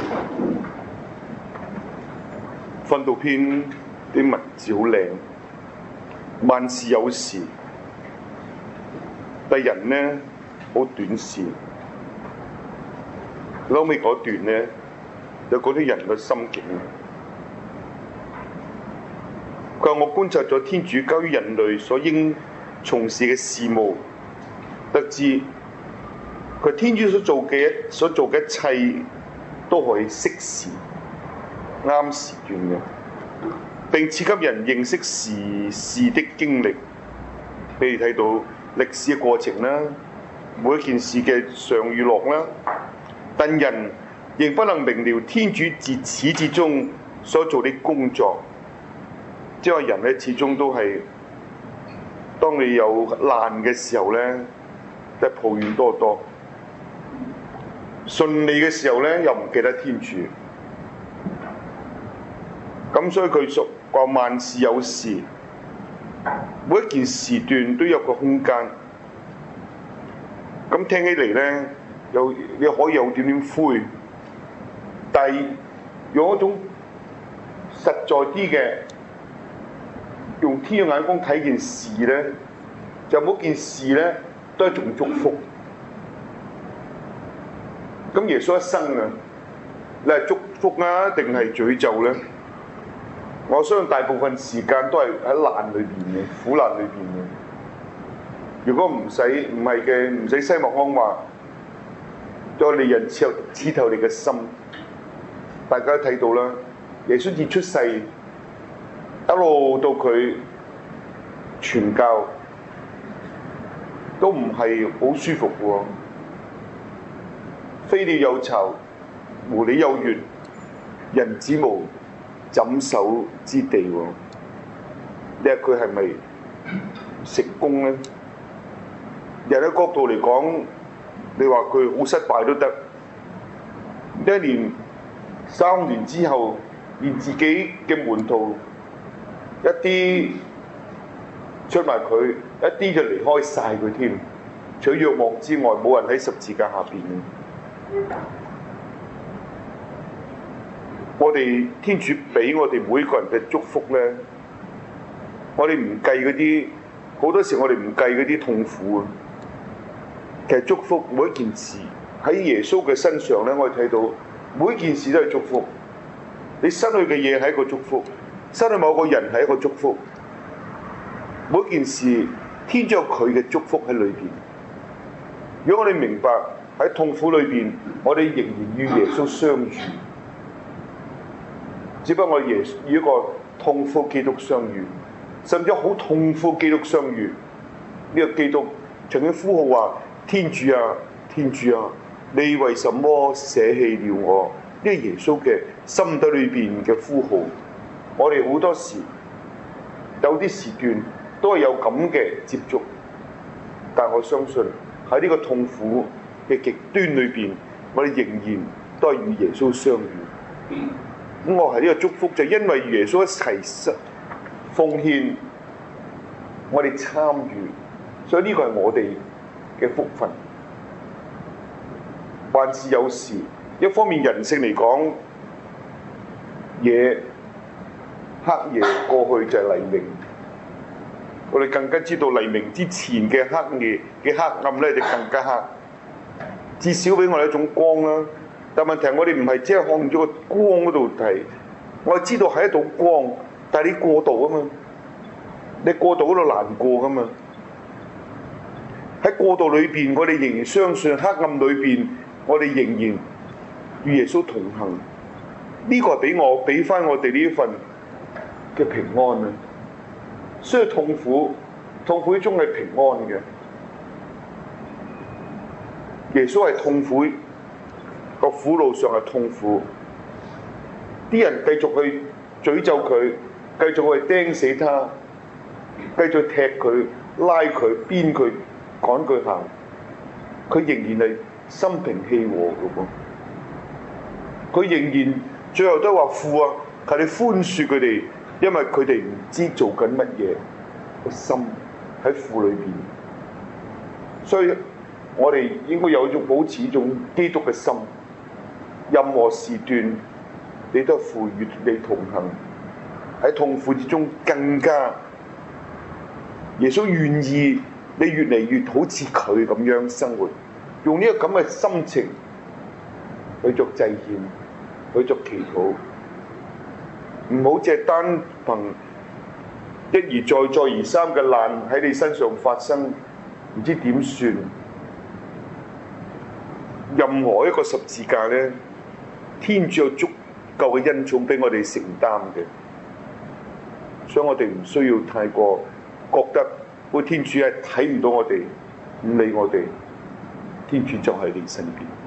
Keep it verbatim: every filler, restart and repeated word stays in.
訓道篇啲文字好靚，萬事有時，但人呢好短視。後尾嗰段呢，有嗰啲人嘅心境。佢話：我觀察咗天主交於人類所應從事嘅事務，得知佢天主所做嘅所做嘅一切都可以適時啱時段嘅，並賜給人認識時事的經歷。俾你睇到歷史嘅過程啦，每一件事嘅上與落啦，但人仍不能明了天主自始至終所做的工作。即係話人咧，始終都係當你有難嘅時候咧，都係抱怨多多；順利嘅時候咧，又唔記得天主。咁所以佢說話萬事有時，每一件時段都有個空間。咁聽起嚟咧，有你可以有點點灰，但係用一種實在啲嘅。用天嘅眼光睇件事咧，就每件事咧都係一種祝福。咁耶穌一生啊，你係祝福啊，定係詛咒咧？我相信大部分時間都係喺難裏邊嘅，苦難裏邊嘅。如果唔使唔係嘅，唔使西莫安話，對利人刺透刺透你嘅心。大家都睇到啦，耶穌自出世。一路到佢傳教都唔係好舒服喎，飛鳥有巢，狐狸有穴，人子無枕首之地喎。你話佢係咪成功咧？人嘅角度嚟講，你話佢好失敗都得。一年三年之後，連自己嘅門徒一啲出賣佢，一啲就離開晒佢添。除咗若望之外，冇人喺十字架下邊嘅。我哋天主俾我哋每個人嘅祝福咧，我哋唔計嗰啲，好多時我哋唔計嗰啲痛苦啊。其實祝福每一件事喺耶穌嘅身上咧，我哋睇到每一件事都係祝福。你失去嘅嘢係一個祝福。失去某個人係一個祝福，每件事天主有佢嘅祝福喺裏邊。如果我哋明白喺痛苦裏邊，我哋仍然與耶穌相遇，只不過我哋耶與一個痛苦基督相遇，甚至好痛苦基督相遇。呢、這個基督曾經呼號話：天主啊，天主啊，你為什麼捨棄了我？呢、這個耶穌嘅心底裏邊嘅呼號。我哋好多時有啲時段都係有咁嘅接觸，但我相信喺呢個痛苦嘅極端裏邊，我哋仍然都係與耶穌相遇。咁我係呢個祝福，就因為耶穌一齊奉獻，我哋參與，所以呢個係我哋嘅福分。萬事有時，一方面人性嚟講，嘢。黑夜過去就係黎明，我哋更加知道黎明之前嘅黑夜嘅黑暗咧，就更加黑。至少俾我哋一種光啦。但問題係我哋唔係只係看咗個光嗰度睇，我哋知道係一道光，但係你過度啊嘛，你過度嗰度難過噶嘛。喺過度裏邊，我哋仍然相信黑暗裏邊，我哋仍然與耶穌同行。呢、這個係俾我俾翻我哋呢一份嘅平安啊！雖然痛苦，痛苦中係平安嘅。耶穌係痛苦，個苦路上係痛苦。啲人繼續去詛咒佢，繼續去釘死他，繼續踢佢、拉佢、鞭佢、趕佢行，佢仍然係心平氣和嘅噃。佢仍然最後都話：父啊，求你寬恕佢哋。因為佢哋唔知做緊乜嘢，個心喺父裏邊，所以我哋應該有一種保持一種基督嘅心， 任何時段你都父與你同行，喺痛苦之中更加耶穌願意你越嚟越好似佢咁樣生活，用呢個咁嘅心情去作祭獻，去作祈禱，唔好淨係單憑一而再再而三嘅難喺你身上發生，唔知點算。任何一個十字架呢，天主有足夠嘅恩寵俾我哋承擔嘅，所以我哋唔需要太過覺得個天主係睇唔到我哋，唔理我哋，天主就喺你身邊。